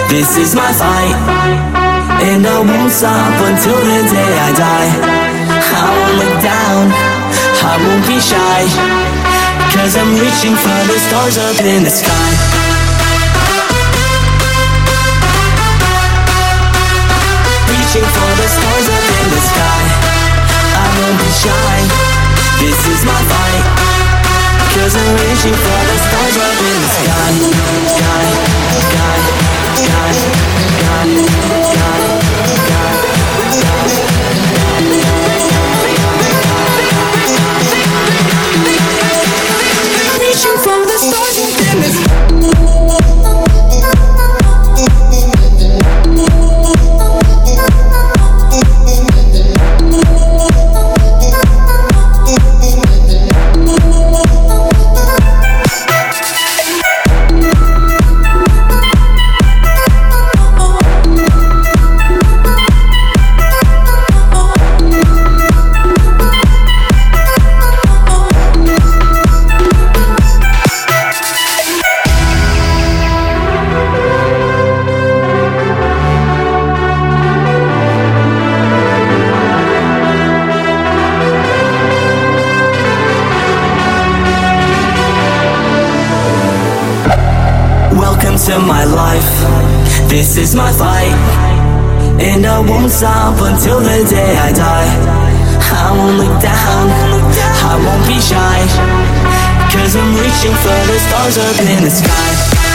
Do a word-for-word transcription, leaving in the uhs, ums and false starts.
This is my fight, and I won't stop until the day I die. I won't look down, I won't be shy, 'cause I'm reaching for the stars up in the sky. Reaching for the stars up in the sky. I won't be shy, this is my fight, 'cause I'm reaching for the stars up in the sky. Sky, sky, sky, sky, sky, sky, sky. Reaching for the stars up in the sky. To my life, this is my fight, and I won't stop until the day I die. I won't look down, I won't be shy, 'cause I'm reaching for the stars up in the sky.